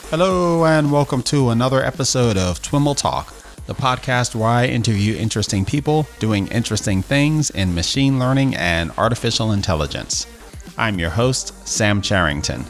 Hello and welcome to another episode of TWIML Talk, the podcast where I interview interesting people doing interesting things in machine learning and artificial intelligence. I'm your host, Sam Charrington.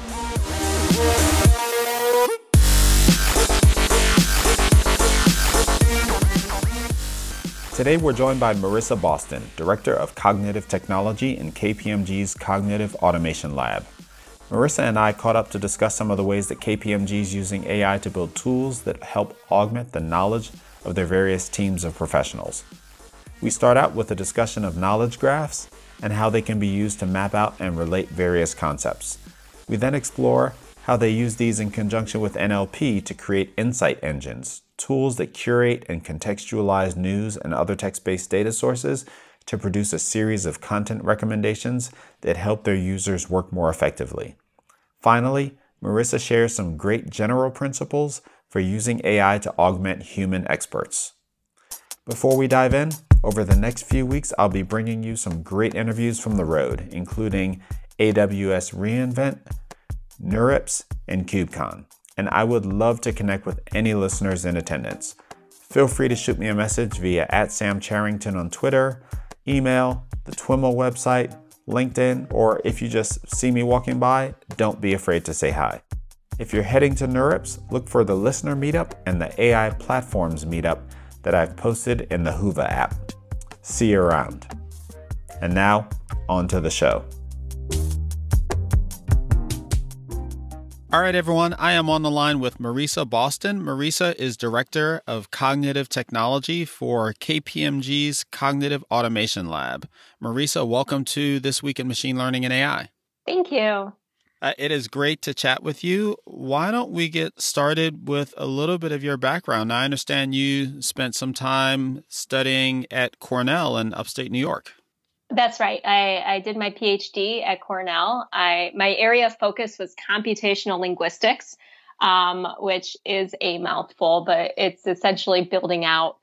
Today we're joined by Marissa Boston, Director of Cognitive Technology in KPMG's Cognitive Automation Lab. Marissa and I caught up to discuss some of the ways that KPMG is using AI to build tools that help augment the knowledge of their various teams of professionals. We start out with a discussion of knowledge graphs and how they can be used to map out and relate various concepts. We then explore how they use these in conjunction with NLP to create insight engines, tools that curate and contextualize news and other text-based data sources to produce a series of content recommendations that help their users work more effectively. Finally, Marissa shares some great general principles for using AI to augment human experts. Before we dive in, over the next few weeks, I'll be bringing you some great interviews from the road, including AWS reInvent, NeurIPS, and KubeCon. And I would love to connect with any listeners in attendance. Feel free to shoot me a message via @SamCharrington on Twitter, email, the TWIML website, LinkedIn, or if you just see me walking by, don't be afraid to say hi. If you're heading to NeurIPS, look for the Listener Meetup and the AI Platforms Meetup that I've posted in the Whova app. See you around. And now, on to the show. All right, everyone. I am on the line with Marissa Boston. Marissa is Director of Cognitive Technology for KPMG's Cognitive Automation Lab. Marissa, welcome to This Week in Machine Learning and AI. Thank you. It is great to chat with you. Why don't we get started with a little bit of your background? Now, I understand you spent some time studying at Cornell in upstate New York. That's right. I did my PhD at Cornell. My area of focus was computational linguistics, which is a mouthful, but it's essentially building out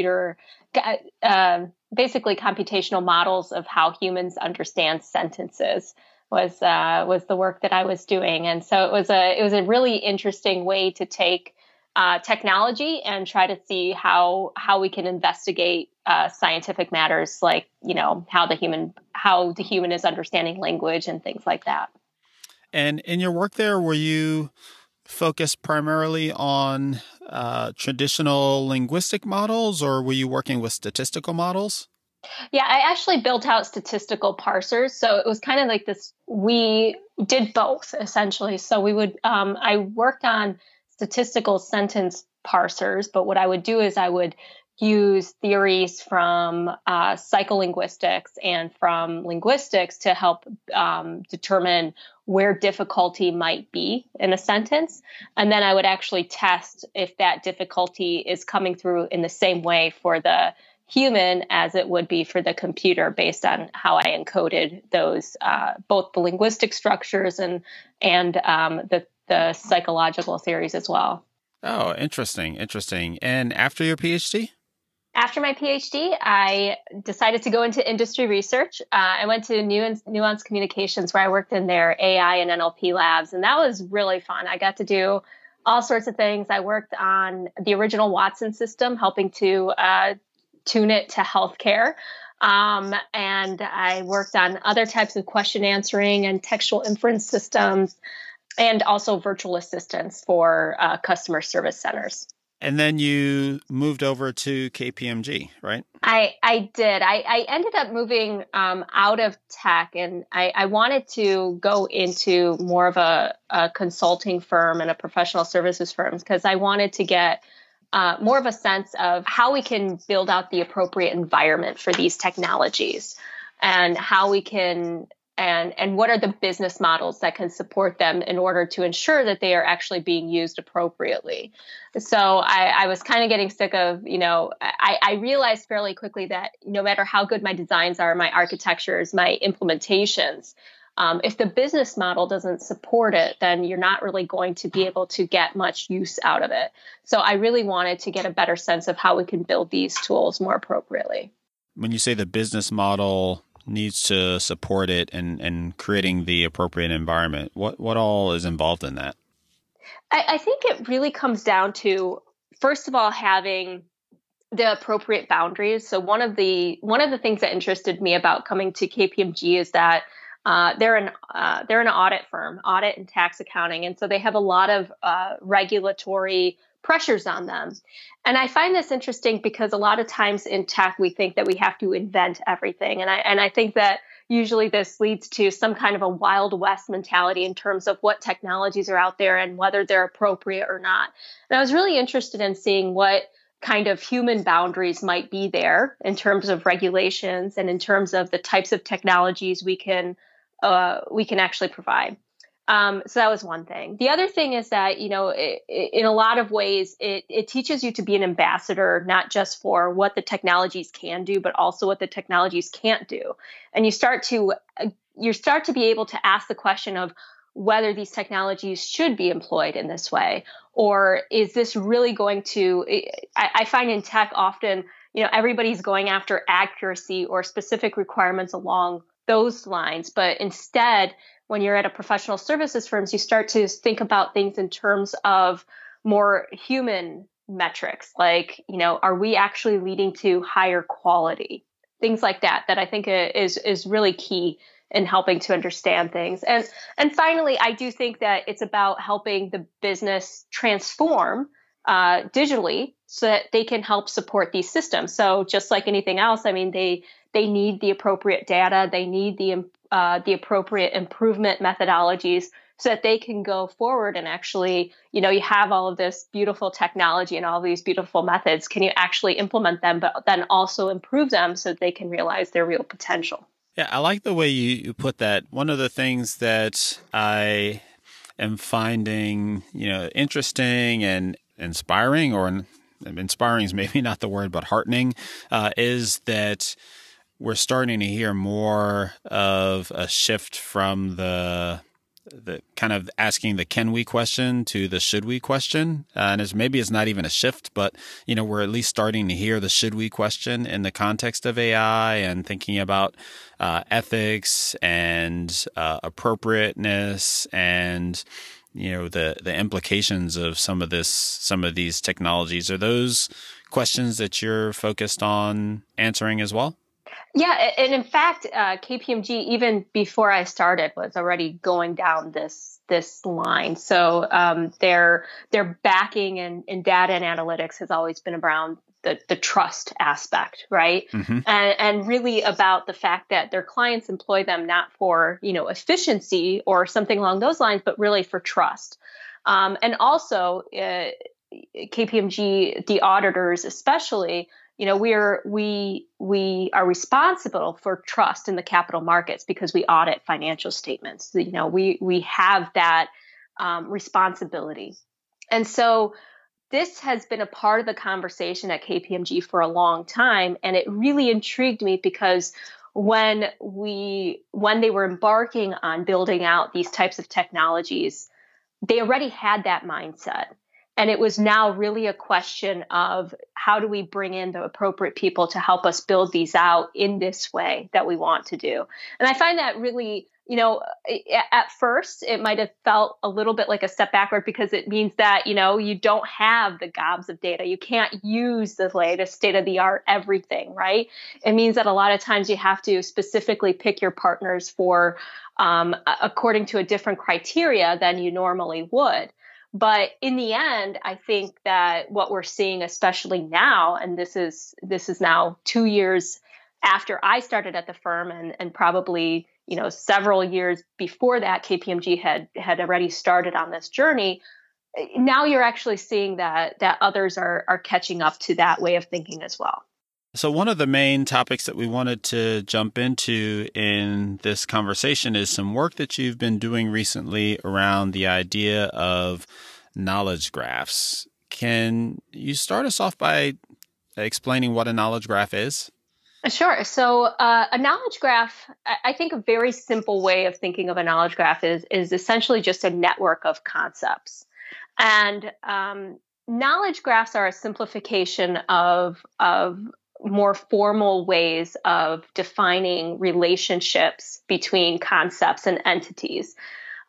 basically computational models of how humans understand sentences was the work that I was doing. And so it was a really interesting way to take technology and try to see how we can investigate scientific matters like, how the human is understanding language and things like that. And in your work there, were you focused primarily on traditional linguistic models, or were you working with statistical models? Yeah, I actually built out statistical parsers. So it was kind of like this, we did both essentially. So I worked on statistical sentence parsers, but what I would do is I would use theories from psycholinguistics and from linguistics to help determine where difficulty might be in a sentence. And then I would actually test if that difficulty is coming through in the same way for the human as it would be for the computer based on how I encoded those, both the linguistic structures and the psychological theories as well. Oh, interesting. And after your PhD? After my PhD, I decided to go into industry research. I went to Nuance Communications, where I worked in their AI and NLP labs, and that was really fun. I got to do all sorts of things. I worked on the original Watson system, helping to tune it to healthcare. And I worked on other types of question answering and textual inference systems, and also virtual assistants for customer service centers. And then you moved over to KPMG, right? I did. I ended up moving out of tech, and I wanted to go into more of a consulting firm and a professional services firm because I wanted to get more of a sense of how we can build out the appropriate environment for these technologies and how we can and what are the business models that can support them in order to ensure that they are actually being used appropriately. So I was kind of getting sick of, I realized fairly quickly that no matter how good my designs are, my architectures, my implementations, if the business model doesn't support it, then you're not really going to be able to get much use out of it. So I really wanted to get a better sense of how we can build these tools more appropriately. When you say the business model needs to support it and creating the appropriate environment, what all is involved in that? I think it really comes down to, first of all, having the appropriate boundaries. So one of the things that interested me about coming to KPMG is that they're an audit firm, audit and tax accounting, and so they have a lot of regulatory pressures on them. And I find this interesting because a lot of times in tech we think that we have to invent everything, and I think that usually this leads to some kind of a Wild West mentality in terms of what technologies are out there and whether they're appropriate or not. And I was really interested in seeing what kind of human boundaries might be there in terms of regulations and in terms of the types of technologies we can actually provide. So that was one thing. The other thing is that, in a lot of ways, it teaches you to be an ambassador, not just for what the technologies can do, but also what the technologies can't do. And you start to be able to ask the question of whether these technologies should be employed in this way, or is this really going to, I find in tech often, everybody's going after accuracy or specific requirements along those lines. But instead, when you're at a professional services firms, you start to think about things in terms of more human metrics, like, are we actually leading to higher quality? Things like that I think is really key in helping to understand things. And finally, I do think that it's about helping the business transform digitally so that they can help support these systems. So just like anything else, I mean, they need the appropriate data, they need the appropriate improvement methodologies so that they can go forward and actually, you have all of this beautiful technology and all these beautiful methods. Can you actually implement them, but then also improve them so that they can realize their real potential? Yeah, I like the way you put that. One of the things that I am finding, interesting and inspiring, or inspiring is maybe not the word, but heartening, is that we're starting to hear more of a shift from the kind of asking the can we question to the should we question. And maybe it's not even a shift, but, we're at least starting to hear the should we question in the context of AI and thinking about ethics and appropriateness and, the implications of some of these technologies. Are those questions that you're focused on answering as well? Yeah, and in fact, KPMG, even before I started, was already going down this line. So their backing in data and analytics has always been around the trust aspect, right? Mm-hmm. And really about the fact that their clients employ them not for efficiency or something along those lines, but really for trust. And also, KPMG, the auditors especially, we are responsible for trust in the capital markets because we audit financial statements. We have that responsibility. And so this has been a part of the conversation at KPMG for a long time. And it really intrigued me because when they were embarking on building out these types of technologies, they already had that mindset. And it was now really a question of how do we bring in the appropriate people to help us build these out in this way that we want to do. And I find that really, at first it might have felt a little bit like a step backward because it means that, you don't have the gobs of data. You can't use the latest state of the art everything, right? It means that a lot of times you have to specifically pick your partners for according to a different criteria than you normally would. But in the end, I think that what we're seeing, especially now, and this is now 2 years after I started at the firm, and probably several years before that, KPMG had already started on this journey. Now you're actually seeing that others are catching up to that way of thinking as well. So one of the main topics that we wanted to jump into in this conversation is some work that you've been doing recently around the idea of knowledge graphs. Can you start us off by explaining what a knowledge graph is? Sure. So a knowledge graph, I think a very simple way of thinking of a knowledge graph is essentially just a network of concepts. And knowledge graphs are a simplification of more formal ways of defining relationships between concepts and entities.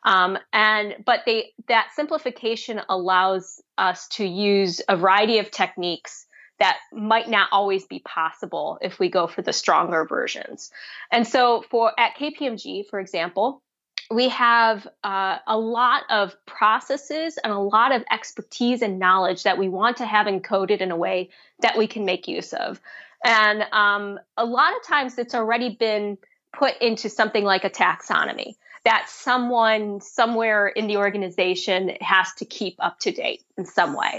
That simplification allows us to use a variety of techniques that might not always be possible if we go for the stronger versions. And so at KPMG, for example, we have a lot of processes and a lot of expertise and knowledge that we want to have encoded in a way that we can make use of. And a lot of times it's already been put into something like a taxonomy that someone somewhere in the organization has to keep up to date in some way.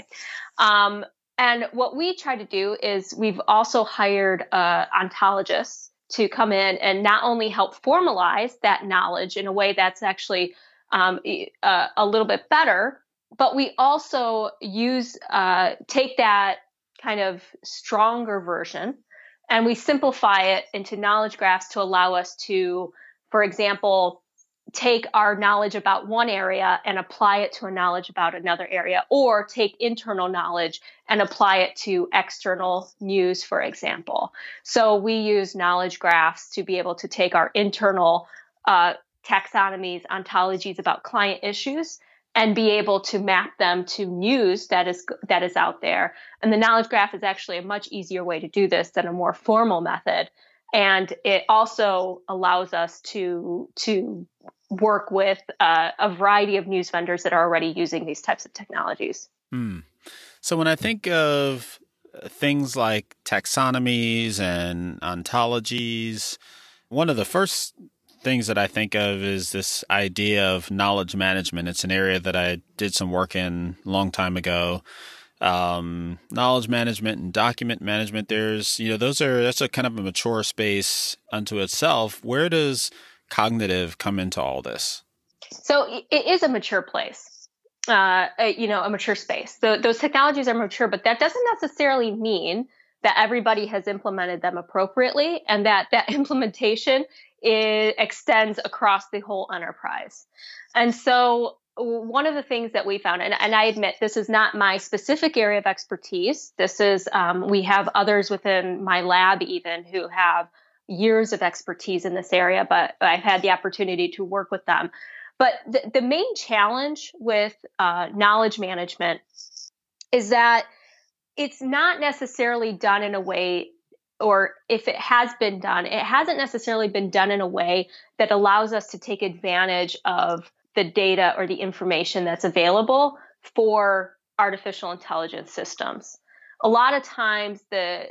And what we try to do is we've also hired ontologists to come in and not only help formalize that knowledge in a way that's actually a little bit better, but we also take that kind of stronger version and we simplify it into knowledge graphs to allow us to, for example, take our knowledge about one area and apply it to a knowledge about another area, or take internal knowledge and apply it to external news, for example. So we use knowledge graphs to be able to take our internal taxonomies, ontologies about client issues, and be able to map them to news that is out there. And the knowledge graph is actually a much easier way to do this than a more formal method. And it also allows us to work with a variety of news vendors that are already using these types of technologies. So when I think of things like taxonomies and ontologies, one of the first things that I think of is this idea of knowledge management. It's an area that I did some work in a long time ago. Knowledge management and document management, that's a kind of a mature space unto itself. Where does cognitive come into all this? So it is a mature place, a mature space. Those technologies are mature, but that doesn't necessarily mean that everybody has implemented them appropriately and that implementation extends across the whole enterprise. And so one of the things that we found, and I admit this is not my specific area of expertise. This is, we have others within my lab even who have years of expertise in this area, but I've had the opportunity to work with them. But the main challenge with knowledge management is that it's not necessarily done in a way, or if it has been done, it hasn't necessarily been done in a way that allows us to take advantage of the data or the information that's available for artificial intelligence systems. A lot of times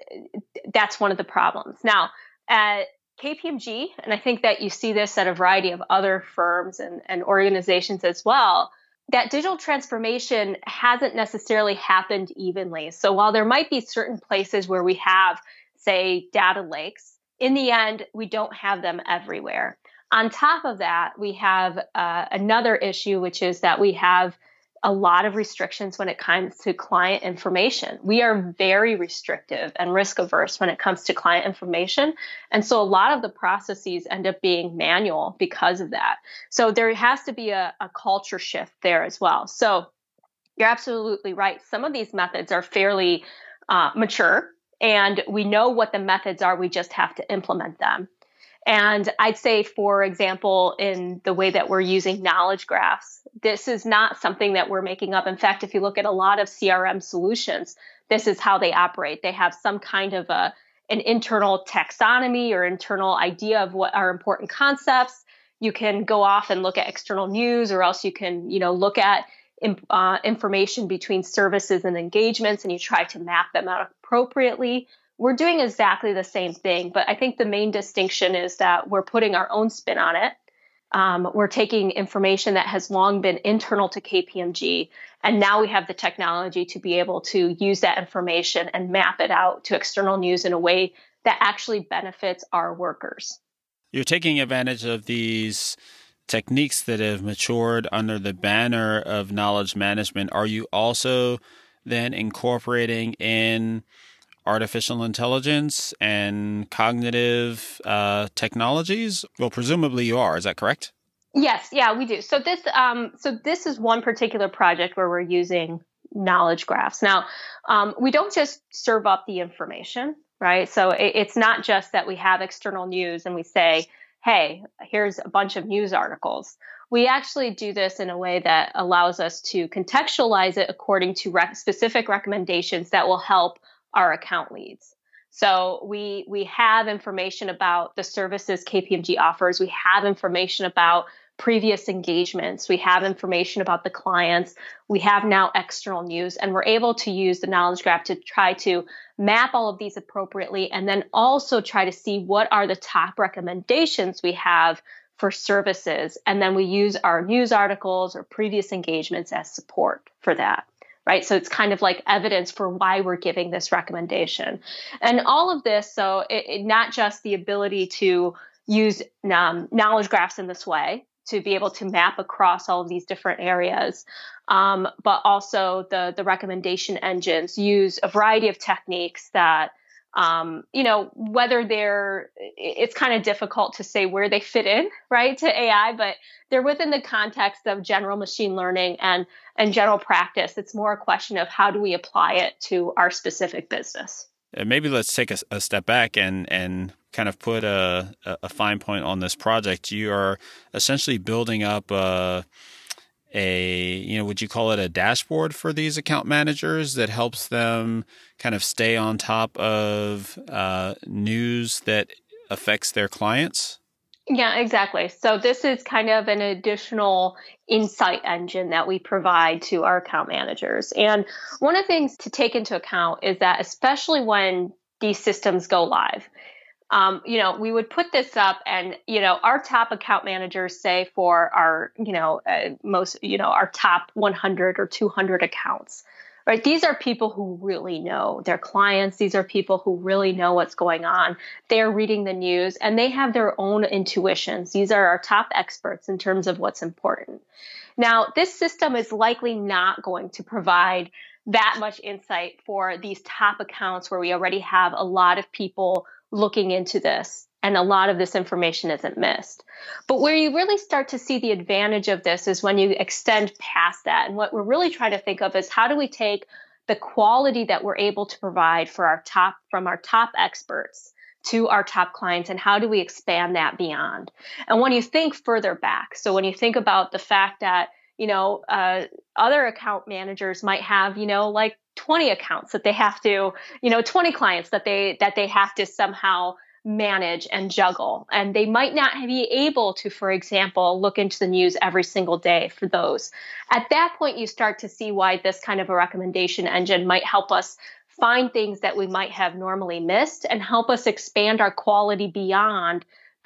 that's one of the problems. Now, at KPMG, and I think that you see this at a variety of other firms and organizations as well, that digital transformation hasn't necessarily happened evenly. So while there might be certain places where we have, say, data lakes, in the end, we don't have them everywhere. On top of that, we have another issue, which is that we have a lot of restrictions when it comes to client information. We are very restrictive and risk averse when it comes to client information. And so a lot of the processes end up being manual because of that. So there has to be a culture shift there as well. So you're absolutely right. Some of these methods are fairly mature, and we know what the methods are. We just have to implement them. And I'd say, for example, in the way that we're using knowledge graphs, this is not something that we're making up. In fact, if you look at a lot of CRM solutions, this is how they operate. They have some kind of an internal taxonomy or internal idea of what are important concepts. You can go off and look at external news, or else you can, look at information between services and engagements, and you try to map them out appropriately. We're doing exactly the same thing, but I think the main distinction is that we're putting our own spin on it. We're taking information that has long been internal to KPMG, and now we have the technology to be able to use that information and map it out to external news in a way that actually benefits our workers. You're taking advantage of these techniques that have matured under the banner of knowledge management. Are you also then incorporating in artificial intelligence and cognitive technologies? Well, presumably you are. Is that correct? Yes. Yeah, we do. So this is one particular project where we're using knowledge graphs. Now, we don't just serve up the information, right? So it's not just that we have external news and we say, hey, here's a bunch of news articles. we actually do this in a way that allows us to contextualize it according to specific recommendations that will help our account leads. So we have information about the services KPMG offers. We have information about previous engagements. We have information about the clients. We have now external news, and we're able to use the knowledge graph to try to map all of these appropriately, and then also try to see what are the top recommendations we have for services. And then we use our news articles or previous engagements as support for that. Right. So it's kind of like evidence for why we're giving this recommendation. And all of this, so it not just the ability to use knowledge graphs in this way to be able to map across all of these different areas, but also the recommendation engines use a variety of techniques that, whether it's kind of difficult to say where they fit in, right, to AI, but they're within the context of general machine learning and general practice. It's more a question of how do we apply it to our specific business. Maybe let's take a step back and kind of put a fine point on this project. You are essentially building up would you call it a dashboard for these account managers that helps them kind of stay on top of news that affects their clients? Yeah, exactly. So this is kind of an additional insight engine that we provide to our account managers. And one of the things to take into account is that especially when these systems go live, we would put this up and, our top account managers say for our, our top 100 or 200 accounts, right? These are people who really know their clients. These are people who really know what's going on. They're reading the news and they have their own intuitions. These are our top experts in terms of what's important. Now, this system is likely not going to provide that much insight for these top accounts where we already have a lot of people looking into this and a lot of this information isn't missed. But where you really start to see the advantage of this is when you extend past that. And what we're really trying to think of is how do we take the quality that we're able to provide from our top experts to our top clients, and how do we expand that beyond? And when you think further back, so when you think about the fact that, other account managers might have, like 20 accounts that they have to, 20 clients that they have to somehow manage and juggle. And they might not be able to, for example, look into the news every single day for those. At that point, you start to see why this kind of a recommendation engine might help us find things that we might have normally missed and help us expand our quality beyond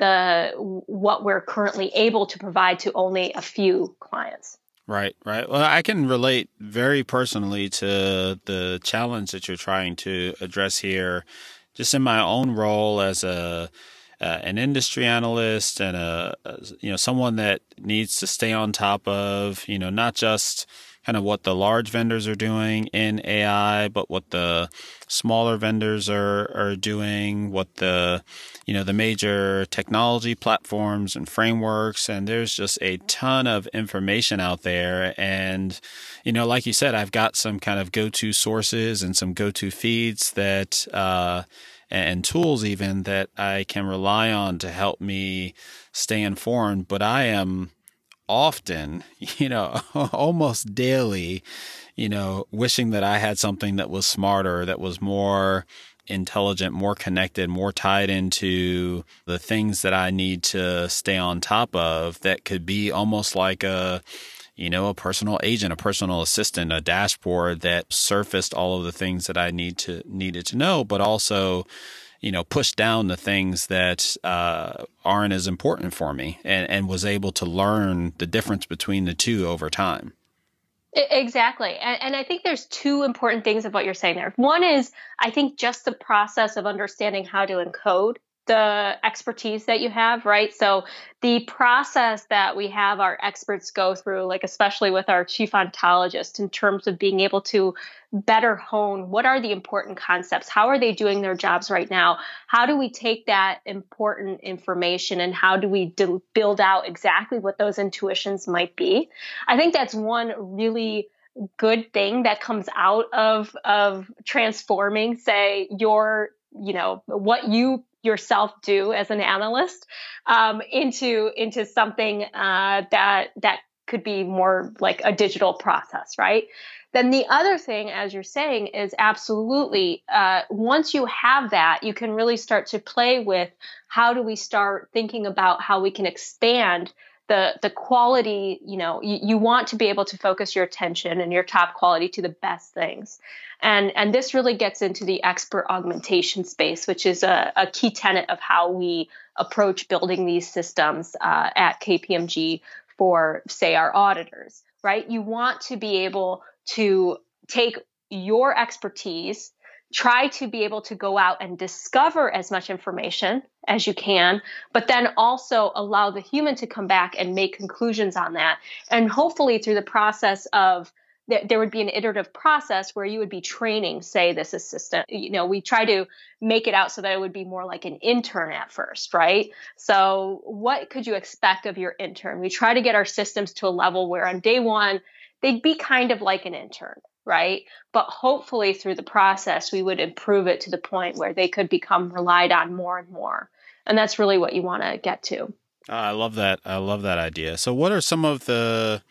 what we're currently able to provide to only a few clients. Right. Well, I can relate very personally to the challenge that you're trying to address here, just in my own role as an industry analyst and someone that needs to stay on top of, not just kind of what the large vendors are doing in AI, but what the smaller vendors are doing, what the major technology platforms and frameworks. And there's just a ton of information out there. And, like you said, I've got some kind of go-to sources and some go-to feeds that, and tools even that I can rely on to help me stay informed. But I am often, almost daily, wishing that I had something that was smarter, that was more intelligent, more connected, more tied into the things that I need to stay on top of, that could be almost like a personal agent, a personal assistant, a dashboard that surfaced all of the things that I needed to know, but also push down the things that aren't as important for me, and was able to learn the difference between the two over time. Exactly. And I think there's two important things of what you're saying there. One is, I think, just the process of understanding how to encode the expertise that you have, right? So the process that we have our experts go through, like especially with our chief ontologist, in terms of being able to better hone what are the important concepts, how are they doing their jobs right now, how do we take that important information and how do we build out exactly what those intuitions might be. I think that's one really good thing that comes out of transforming, say, what you yourself do as an analyst into something that could be more like a digital process, right? Then the other thing, as you're saying, is absolutely once you have that, you can really start to play with how do we start thinking about how we can expand the quality. You want to be able to focus your attention and your top quality to the best things. And this really gets into the expert augmentation space, which is a key tenet of how we approach building these systems at KPMG for, say, our auditors, right? You want to be able to take your expertise, try to be able to go out and discover as much information as you can, but then also allow the human to come back and make conclusions on that. And hopefully through the process of there would be an iterative process where you would be training, say, this assistant. We try to make it out so that it would be more like an intern at first, right? So what could you expect of your intern? We try to get our systems to a level where on day one, they'd be kind of like an intern, right? But hopefully through the process, we would improve it to the point where they could become relied on more and more. And that's really what you want to get to. I love that. I love that idea. So what are some of the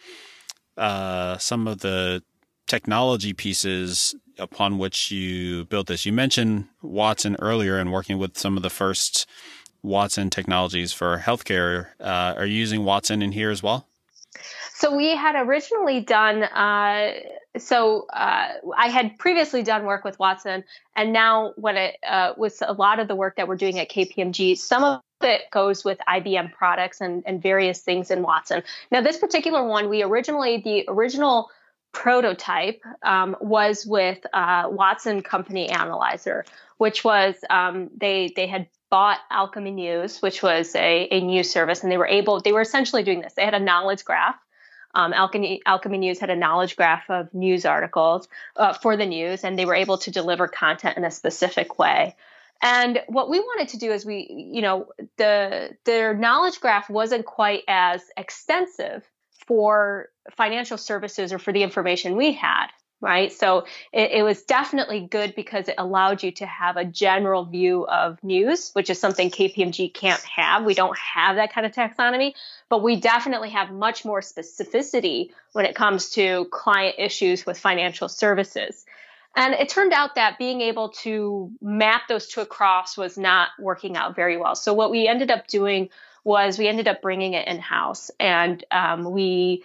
technology pieces upon which you built this? You mentioned Watson earlier and working with some of the first Watson technologies for healthcare. Are you using Watson in here as well? So we had originally done, I had previously done work with Watson, and now when it was a lot of the work that we're doing at KPMG, some of it goes with IBM products and various things in Watson. Now, this particular one, the original prototype was with Watson Company Analyzer, which was they had bought Alchemy News, which was a news service, and they were essentially doing this. They had a knowledge graph. Alchemy News had a knowledge graph of news articles for the news, and they were able to deliver content in a specific way. And what we wanted to do is their knowledge graph wasn't quite as extensive for financial services or for the information we had, right? So it was definitely good because it allowed you to have a general view of news, which is something KPMG can't have. We don't have that kind of taxonomy, but we definitely have much more specificity when it comes to client issues with financial services. And it turned out that being able to map those two across was not working out very well. So what we ended up doing was we ended up bringing it in-house, and we've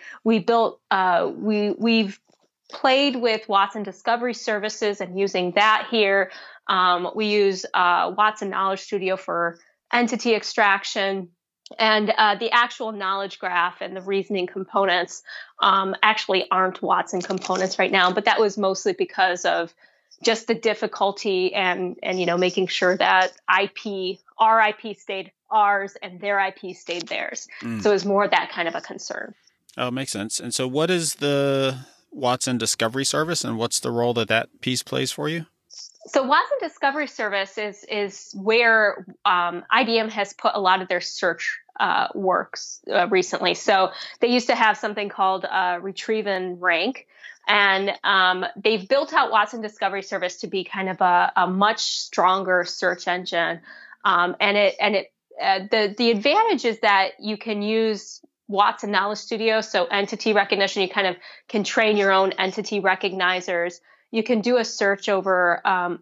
played with Watson Discovery Services and using that here. We use Watson Knowledge Studio for entity extraction. And the actual knowledge graph and the reasoning components actually aren't Watson components right now, but that was mostly because of just the difficulty and making sure that our IP stayed ours and their IP stayed theirs. So it was more that kind of a concern. Oh, makes sense. And so what is the Watson Discovery Service, and what's the role that piece plays for you? So Watson Discovery Service is where IBM has put a lot of their search works recently. So they used to have something called Retrieve and Rank, and they've built out Watson Discovery Service to be kind of a much stronger search engine. The advantage is that you can use Watson Knowledge Studio, so entity recognition. You kind of can train your own entity recognizers. You can do a search over,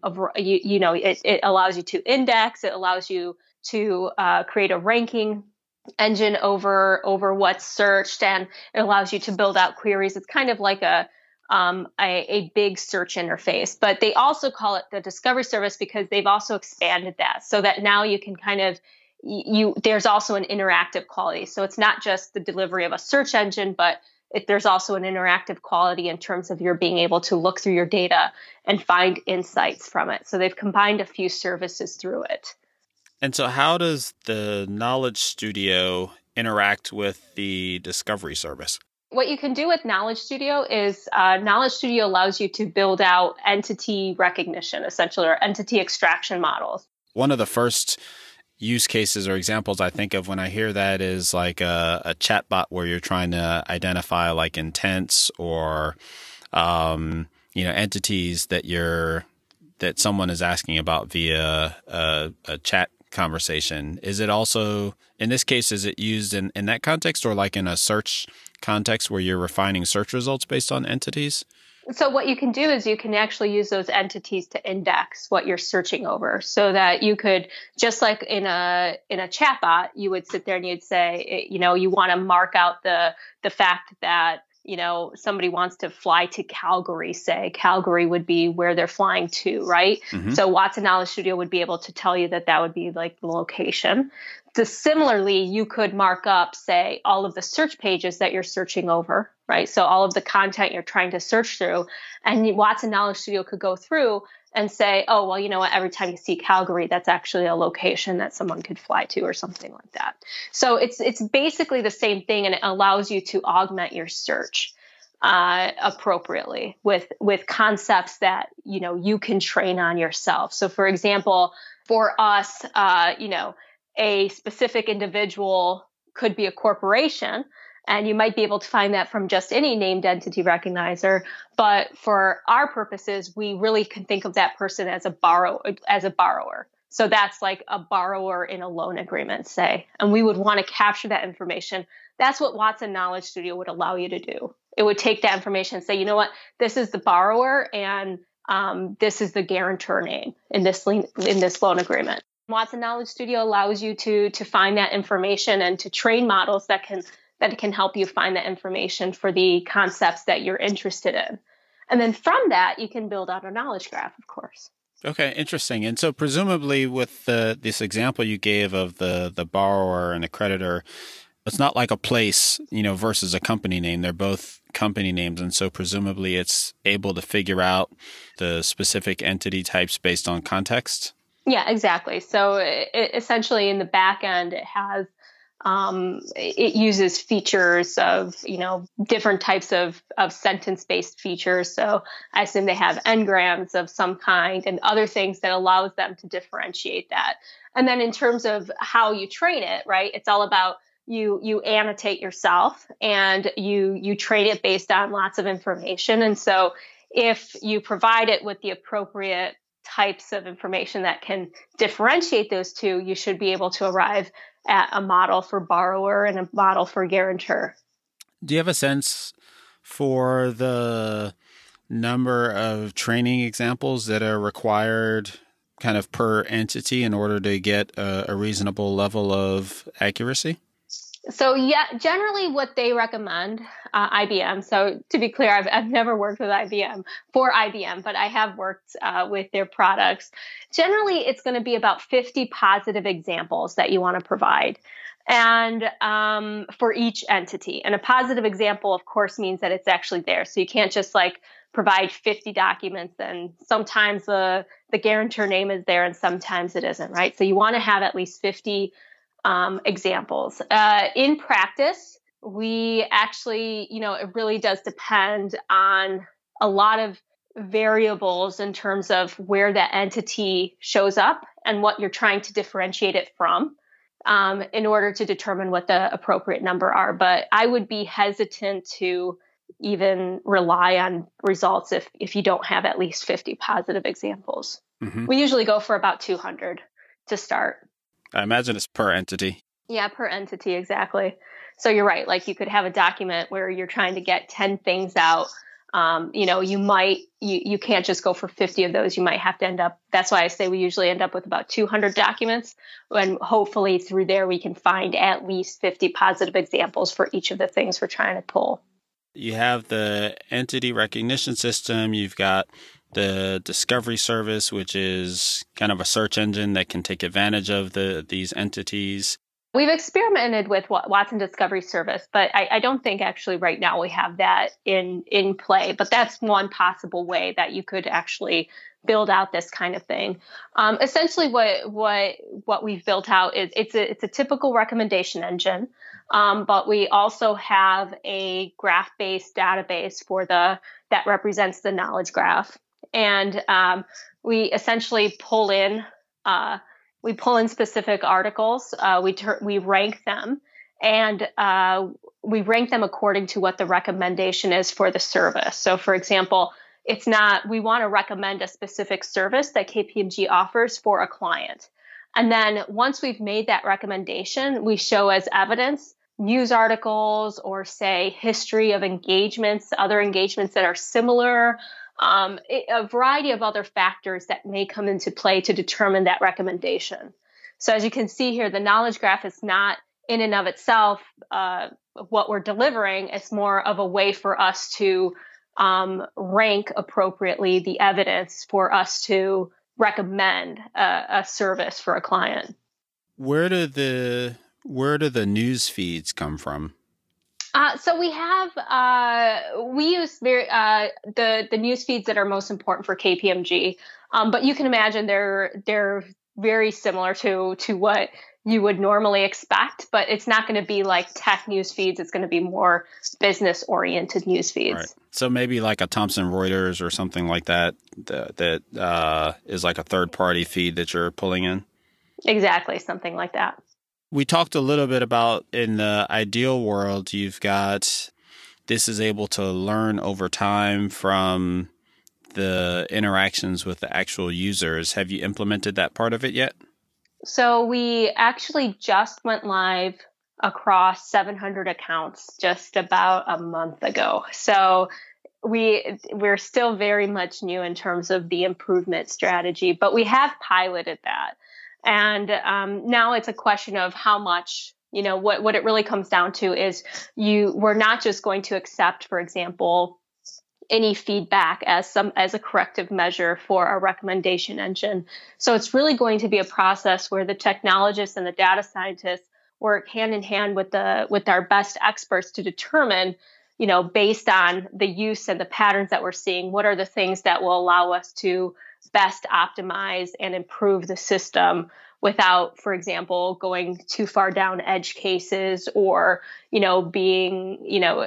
it allows you to index. It allows you to create a ranking engine over what's searched, and it allows you to build out queries. It's kind of like a big search interface. But they also call it the Discovery Service because they've also expanded that so that now you can kind of there's also an interactive quality. So it's not just the delivery of a search engine, but there's also an interactive quality in terms of your being able to look through your data and find insights from it. So they've combined a few services through it. And so how does the Knowledge Studio interact with the Discovery Service? What you can do with Knowledge Studio is Knowledge Studio allows you to build out entity recognition, essentially, or entity extraction models. One of the first use cases or examples I think of when I hear that is like a chatbot where you're trying to identify like intents or entities that someone is asking about via a chat conversation. Is it also, in this case, is it used in that context or like in a search context where you're refining search results based on entities? So what you can do is you can actually use those entities to index what you're searching over, so that you could, just like in a chatbot, you would sit there and you'd say, you want to mark out the fact that, somebody wants to fly to Calgary, say. Calgary would be where they're flying to, right? Mm-hmm. So Watson Knowledge Studio would be able to tell you that would be like the location. So similarly, you could mark up, say, all of the search pages that you're searching over, right? So all of the content you're trying to search through, and Watson Knowledge Studio could go through and say, oh, well, you know what, every time you see Calgary, that's actually a location that someone could fly to or something like that. So it's basically the same thing, and it allows you to augment your search appropriately with concepts that, you can train on yourself. So for example, for us, a specific individual could be a corporation, and you might be able to find that from just any named entity recognizer. But for our purposes, we really can think of that person as a borrower. So that's like a borrower in a loan agreement, say, and we would want to capture that information. That's what Watson Knowledge Studio would allow you to do. It would take that information and say, you know what, this is the borrower, and this is the guarantor name in this loan agreement. Watson Knowledge Studio allows you to find that information and to train models that can help you find that information for the concepts that you're interested in. And then from that, you can build out a knowledge graph, of course. Okay, interesting. And so presumably with this example you gave of the borrower and the creditor, it's not like a place, versus a company name. They're both company names. And so presumably it's able to figure out the specific entity types based on context. Yeah, exactly. So essentially in the back end, it has it uses features of, different types of sentence-based features. So I assume they have n-grams of some kind and other things that allows them to differentiate that. And then in terms of how you train it, right, it's all about you annotate yourself and you train it based on lots of information. And so if you provide it with the appropriate types of information that can differentiate those two, you should be able to arrive at a model for borrower and a model for guarantor. Do you have a sense for the number of training examples that are required kind of per entity in order to get a reasonable level of accuracy? So yeah, generally what they recommend, IBM. So to be clear, I've never worked with IBM for IBM, but I have worked with their products. Generally, it's going to be about 50 positive examples that you want to provide, and for each entity. And a positive example, of course, means that it's actually there. So you can't just like provide 50 documents, and sometimes the guarantor name is there and sometimes it isn't, right? So you want to have at least 50 examples. In practice, we actually, it really does depend on a lot of variables in terms of where that entity shows up and what you're trying to differentiate it from, in order to determine what the appropriate number are. But I would be hesitant to even rely on results if you don't have at least 50 positive examples. Mm-hmm. We usually go for about 200 to start. I imagine it's per entity. Yeah, per entity, exactly. So you're right. Like you could have a document where you're trying to get 10 things out. You can't just go for 50 of those. You might have to end up, that's why I say we usually end up with about 200 documents. And hopefully through there, we can find at least 50 positive examples for each of the things we're trying to pull. You have the entity recognition system. You've got the Discovery Service, which is kind of a search engine that can take advantage of these entities. We've experimented with Watson Discovery Service, but I don't think actually right now we have that in play. But that's one possible way that you could actually build out this kind of thing. Essentially, what we've built out is it's a typical recommendation engine, but we also have a graph-based database that represents the knowledge graph. And we essentially pull in specific articles. We rank them, and we rank them according to what the recommendation is for the service. So, for example, we want to recommend a specific service that KPMG offers for a client. And then once we've made that recommendation, we show as evidence news articles or say history of engagements, other engagements that are similar, a variety of other factors that may come into play to determine that recommendation. So as you can see here, the knowledge graph is not in and of itself what we're delivering. It's more of a way for us to rank appropriately the evidence for us to recommend a service for a client. Where do the news feeds come from? So we use the news feeds that are most important for KPMG, but you can imagine they're very similar to what you would normally expect, but it's not going to be like tech news feeds. It's going to be more business oriented news feeds. Right. So maybe like a Thomson Reuters or something like that is like a third party feed that you're pulling in. Exactly, something like that. We talked a little bit about in the ideal world, you've got this is able to learn over time from the interactions with the actual users. Have you implemented that part of it yet? So we actually just went live across 700 accounts just about a month ago. So we're still very much new in terms of the improvement strategy, but we have piloted that. And now it's a question of how much, what it really comes down to is we're not just going to accept, for example, any feedback as a corrective measure for our recommendation engine. So it's really going to be a process where the technologists and the data scientists work hand in hand with our best experts to determine, based on the use and the patterns that we're seeing, what are the things that will allow us to best optimize and improve the system without, for example, going too far down edge cases or, being,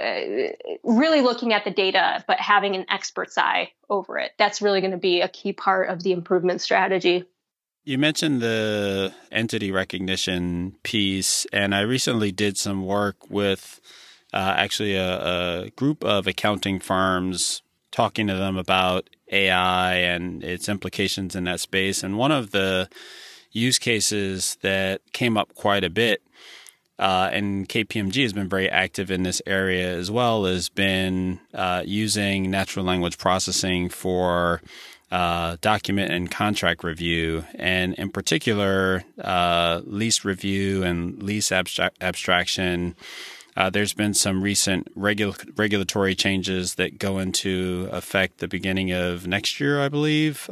really looking at the data, but having an expert's eye over it. That's really going to be a key part of the improvement strategy. You mentioned the entity recognition piece, and I recently did some work with actually a group of accounting firms, talking to them about AI and its implications in that space. And one of the use cases that came up quite a bit, and KPMG has been very active in this area as well, has been using natural language processing for document and contract review, and in particular, lease review and lease abstraction. There's been some recent regulatory changes that go into effect the beginning of next year, I believe,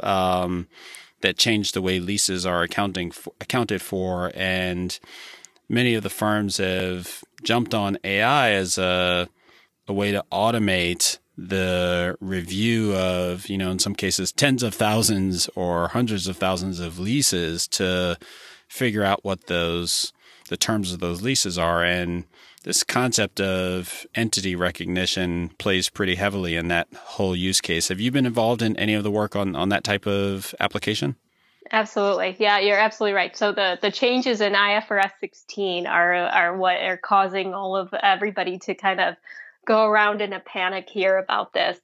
that change the way leases are accounted for. And many of the firms have jumped on AI as a way to automate the review of, in some cases, tens of thousands or hundreds of thousands of leases to figure out what the terms of those leases are. And this concept of entity recognition plays pretty heavily in that whole use case. Have you been involved in any of the work on that type of application? Absolutely. Yeah, you're absolutely right. So the changes in IFRS 16 are what are causing everybody to kind of go around in a panic here about this.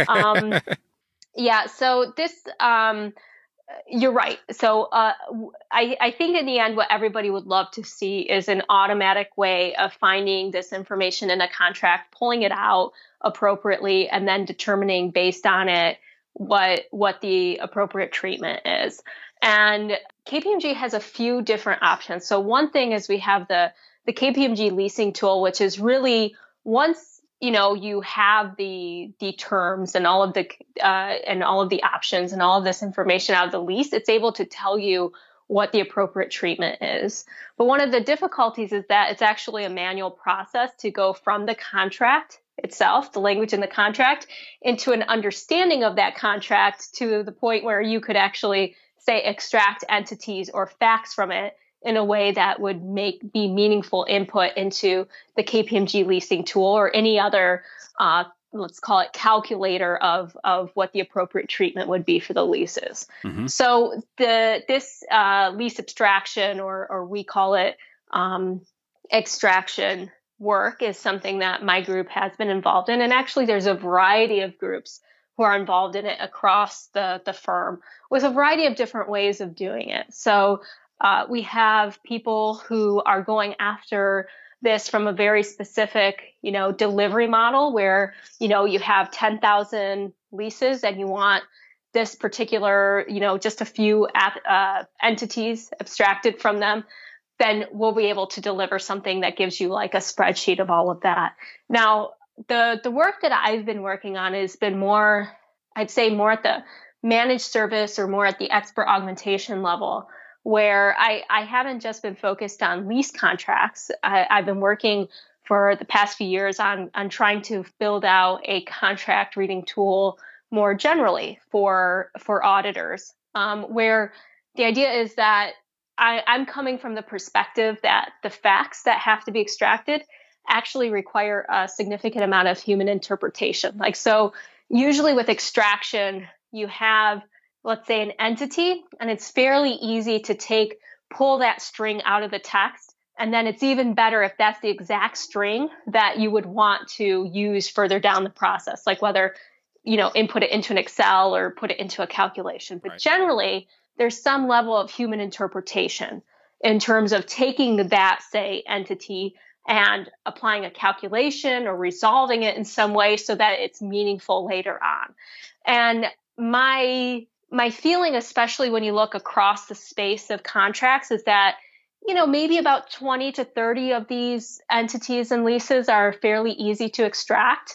Yeah, so this, you're right. So I think in the end, what everybody would love to see is an automatic way of finding this information in a contract, pulling it out appropriately, and then determining based on it what the appropriate treatment is. And KPMG has a few different options. So one thing is we have the KPMG leasing tool, which is really once you have the terms and all of the options and all of this information out of the lease, it's able to tell you what the appropriate treatment is. But one of the difficulties is that it's actually a manual process to go from the contract itself, the language in the contract, into an understanding of that contract to the point where you could actually say extract entities or facts from it in a way that would be meaningful input into the KPMG leasing tool or any other, let's call it calculator of what the appropriate treatment would be for the leases. Mm-hmm. So this lease abstraction, or we call it extraction work, is something that my group has been involved in. And actually, there's a variety of groups who are involved in it across the firm with a variety of different ways of doing it. So We have people who are going after this from a very specific, delivery model where, you have 10,000 leases and you want this particular, just a few entities abstracted from them. Then we'll be able to deliver something that gives you like a spreadsheet of all of that. Now, the work that I've been working on has been more, I'd say more at the managed service or more at the expert augmentation level, where I haven't just been focused on lease contracts. I've been working for the past few years on trying to build out a contract reading tool more generally for auditors, where the idea is that I'm coming from the perspective that the facts that have to be extracted actually require a significant amount of human interpretation. Like, so usually with extraction, you have, let's say, an entity, and it's fairly easy to pull that string out of the text. And then it's even better if that's the exact string that you would want to use further down the process, like whether, input it into an Excel or put it into a calculation. But generally, there's some level of human interpretation in terms of taking that, say, entity and applying a calculation or resolving it in some way so that it's meaningful later on. And my feeling, especially when you look across the space of contracts, is that, maybe about 20 to 30 of these entities and leases are fairly easy to extract.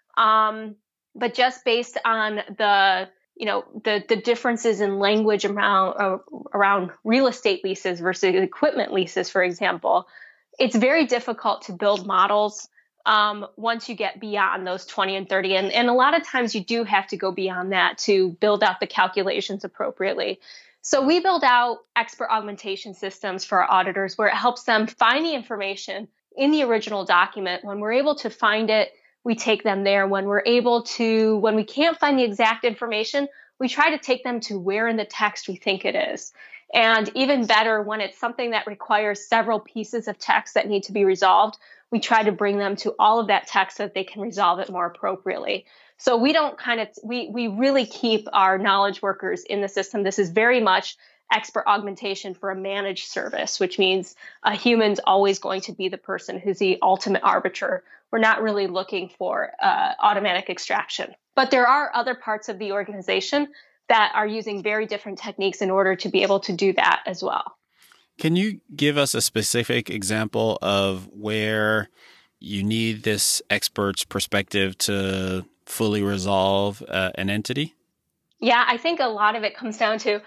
But just based on the differences in language around real estate leases versus equipment leases, for example, it's very difficult to build models once you get beyond those 20 and 30. And a lot of times you do have to go beyond that to build out the calculations appropriately. So we build out expert augmentation systems for our auditors where it helps them find the information in the original document. When we're able to find it, we take them there. When we can't find the exact information, we try to take them to where in the text we think it is. And even better, when it's something that requires several pieces of text that need to be resolved, we try to bring them to all of that text so that they can resolve it more appropriately. So we don't we really keep our knowledge workers in the system. This is very much expert augmentation for a managed service, which means a human's always going to be the person who's the ultimate arbiter. We're not really looking for automatic extraction. But there are other parts of the organization that are using very different techniques in order to be able to do that as well. Can you give us a specific example of where you need this expert's perspective to fully resolve an entity? Yeah, I think a lot of it comes down to,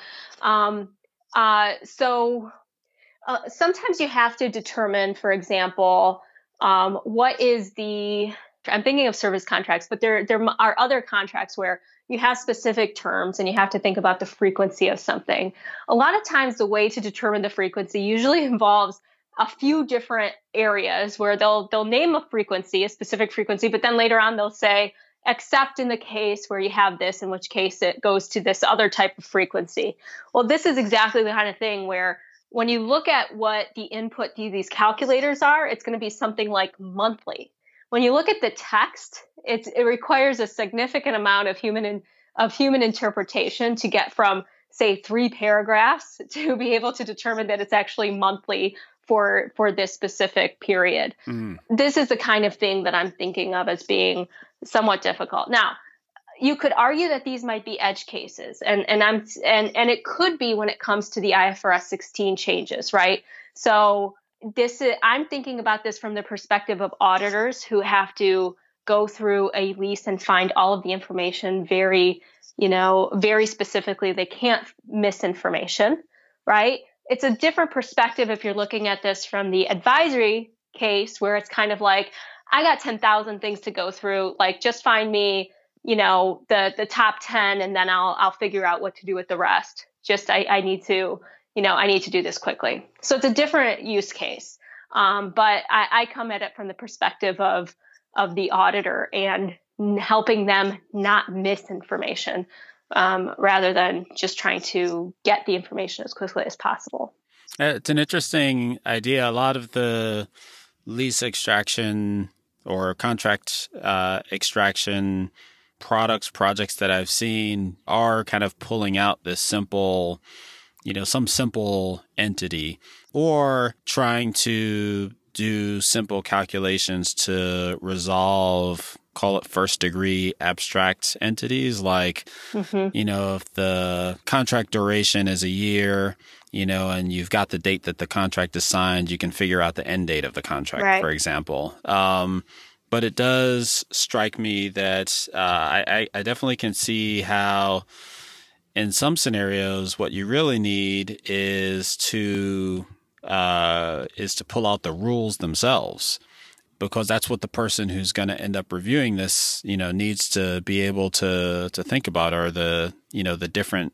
sometimes you have to determine, for example, what is I'm thinking of service contracts, but there are other contracts where you have specific terms and you have to think about the frequency of something. A lot of times the way to determine the frequency usually involves a few different areas where they'll name a specific frequency, but then later on they'll say, except in the case where you have this, in which case it goes to this other type of frequency. Well, this is exactly the kind of thing where when you look at what the input to these calculators are, it's going to be something like monthly. When you look at the text, it requires a significant amount of human interpretation to get from, say, 3 paragraphs to be able to determine that it's actually monthly for this specific period. This is the kind of thing that I'm thinking of as being somewhat difficult. Now, you could argue that these might be edge cases, and it could be when it comes to the IFRS 16 changes, right? So I'm thinking about this from the perspective of auditors who have to go through a lease and find all of the information very specifically. They can't miss information, right? It's a different perspective if you're looking at this from the advisory case where it's kind of like, I got 10,000 things to go through. Like, just find me, the top 10, and then I'll figure out what to do with the rest. I need to do this quickly. So it's a different use case. But I come at it from the perspective of the auditor and helping them not miss information, rather than just trying to get the information as quickly as possible. It's an interesting idea. A lot of the lease extraction or contract extraction projects that I've seen are kind of pulling out this simple some simple entity, or trying to do simple calculations to resolve, call it first degree abstract entities, like, if the contract duration is a year, and you've got the date that the contract is signed, you can figure out the end date of the contract, right, for example. But it does strike me that I definitely can see how in some scenarios what you really need is to pull out the rules themselves, because that's what the person who's going to end up reviewing this, needs to be able to think about, are the different,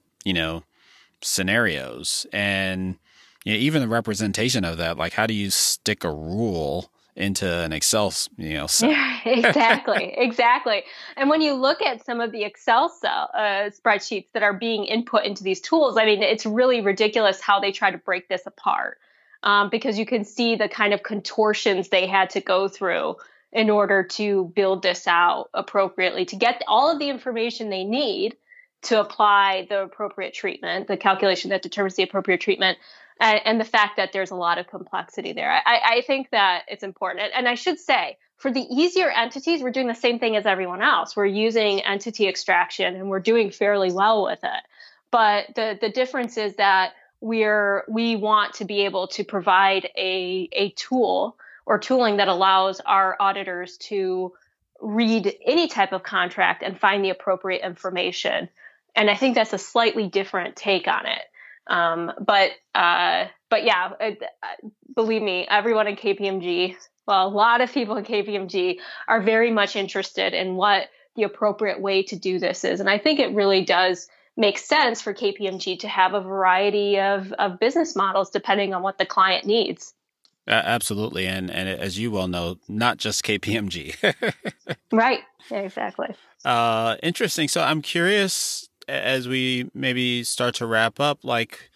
scenarios, and even the representation of that. Like, how do you stick a rule into an Excel, cell? Yeah, exactly. And when you look at some of the Excel spreadsheets that are being input into these tools, I mean, it's really ridiculous how they try to break this apart, because you can see the kind of contortions they had to go through in order to build this out appropriately, to get all of the information they need to apply the appropriate treatment, the calculation that determines the appropriate treatment, and the fact that there's a lot of complexity there. I think that it's important. And I should say, for the easier entities, we're doing the same thing as everyone else. We're using entity extraction, and we're doing fairly well with it. But the difference is that we want to be able to provide a tool or tooling that allows our auditors to read any type of contract and find the appropriate information. And I think that's a slightly different take on it. But yeah, believe me, everyone in KPMG, well, a lot of people in KPMG are very much interested in what the appropriate way to do this is. And I think it really does make sense for KPMG to have a variety of business models depending on what the client needs. Absolutely. And as you well know, not just KPMG. Right. Yeah, exactly. Interesting. So I'm curious, as we maybe start to wrap up, like,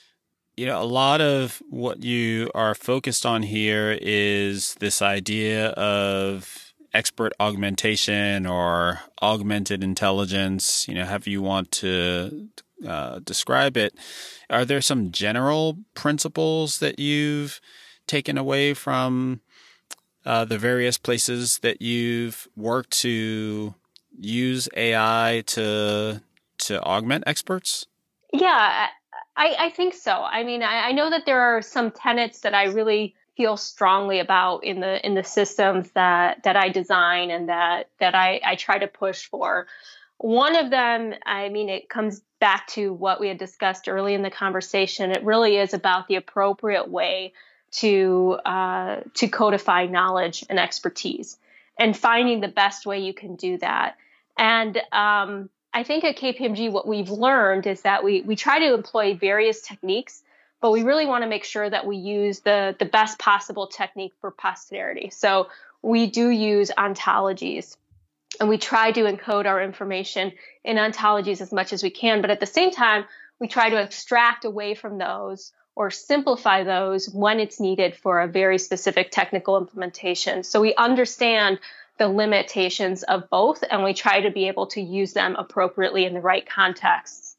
a lot of what you are focused on here is this idea of expert augmentation or augmented intelligence. However you want to describe it. Are there some general principles that you've taken away from the various places that you've worked to use AI to augment experts? Yeah, I think so. I mean, I know that there are some tenets that I really feel strongly about in the systems that I design and that I try to push for. One of them, I mean, it comes back to what we had discussed early in the conversation. It really is about the appropriate way to codify knowledge and expertise, and finding the best way you can do that. And I think at KPMG, what we've learned is that we try to employ various techniques, but we really want to make sure that we use the best possible technique for posterity. So we do use ontologies, and we try to encode our information in ontologies as much as we can. But at the same time, we try to extract away from those or simplify those when it's needed for a very specific technical implementation. So we understand the limitations of both, and we try to be able to use them appropriately in the right contexts.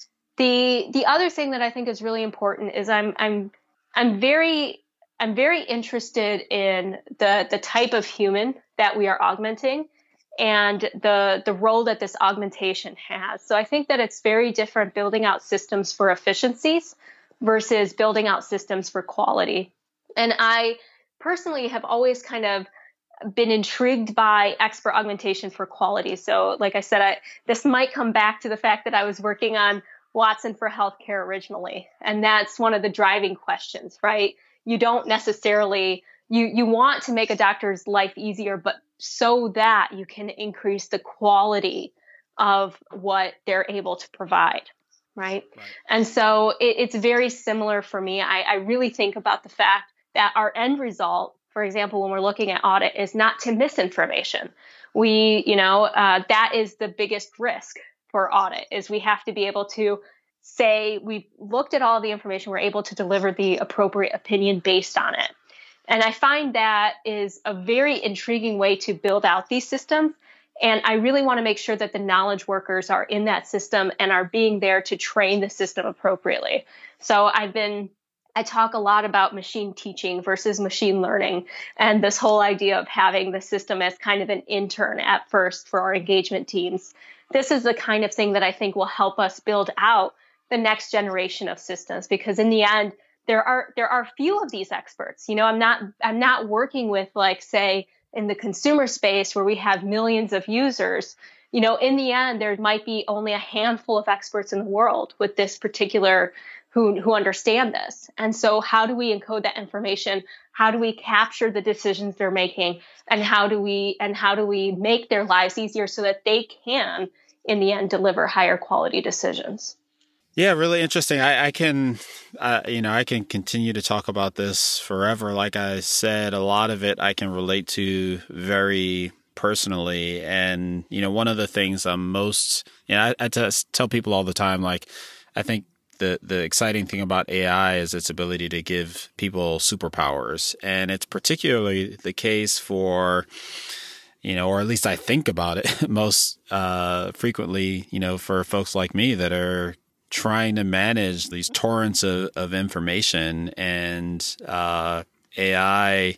The other thing that I think is really important is I'm very interested in the type of human that we are augmenting and the role that this augmentation has. So I think that it's very different building out systems for efficiencies versus building out systems for quality. And I personally have always kind of been intrigued by expert augmentation for quality. So like I said, this might come back to the fact that I was working on Watson for Healthcare originally. And that's one of the driving questions, right? You don't necessarily, you want to make a doctor's life easier, but so that you can increase the quality of what they're able to provide. Right. And so it's very similar for me. I really think about the fact that our end result, for example, when we're looking at audit, is not to misinformation. That is the biggest risk for audit, is we have to be able to say we've looked at all the information, we're able to deliver the appropriate opinion based on it. And I find that is a very intriguing way to build out these systems. And I really want to make sure that the knowledge workers are in that system and are being there to train the system appropriately. So I talk a lot about machine teaching versus machine learning, and this whole idea of having the system as kind of an intern at first for our engagement teams. This is the kind of thing that I think will help us build out the next generation of systems, because in the end, there are few of these experts. I'm not working with, like, say, in the consumer space where we have millions of users. In the end, there might be only a handful of experts in the world with this particular who understand this. And so how do we encode that information? How do we capture the decisions they're making? And how do we make their lives easier so that they can, in the end, deliver higher quality decisions? Yeah, really interesting. I can continue to talk about this forever. Like I said, a lot of it I can relate to very personally. And, one of the things I'm most, I tell people all the time, like, I think the exciting thing about AI is its ability to give people superpowers. And it's particularly the case for, or at least I think about it most frequently, for folks like me that are trying to manage these torrents of information, and AI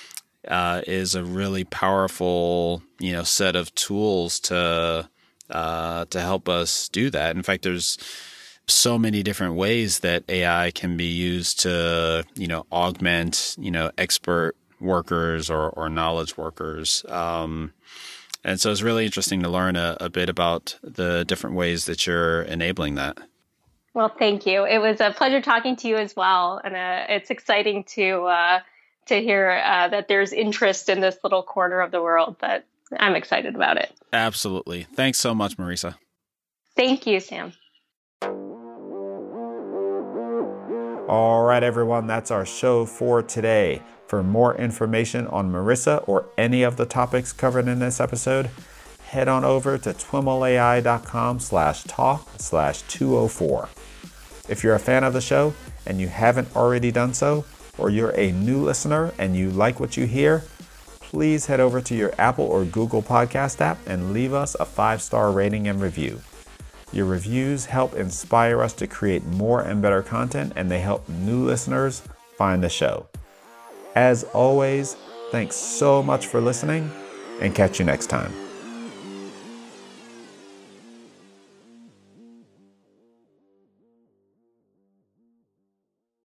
is a really powerful, set of tools to help us do that. In fact, there's so many different ways that AI can be used to, augment, expert workers or knowledge workers. And so it's really interesting to learn a bit about the different ways that you're enabling that. Well, thank you. It was a pleasure talking to you as well. And it's exciting to hear that there's interest in this little corner of the world, but I'm excited about it. Absolutely. Thanks so much, Marisa. Thank you, Sam. All right, everyone, that's our show for today. For more information on Marisa or any of the topics covered in this episode, head on over to twimlai.com/talk/204. If you're a fan of the show and you haven't already done so, or you're a new listener and you like what you hear, please head over to your Apple or Google Podcast app and leave us a 5-star rating and review. Your reviews help inspire us to create more and better content, and they help new listeners find the show. As always, thanks so much for listening, and catch you next time.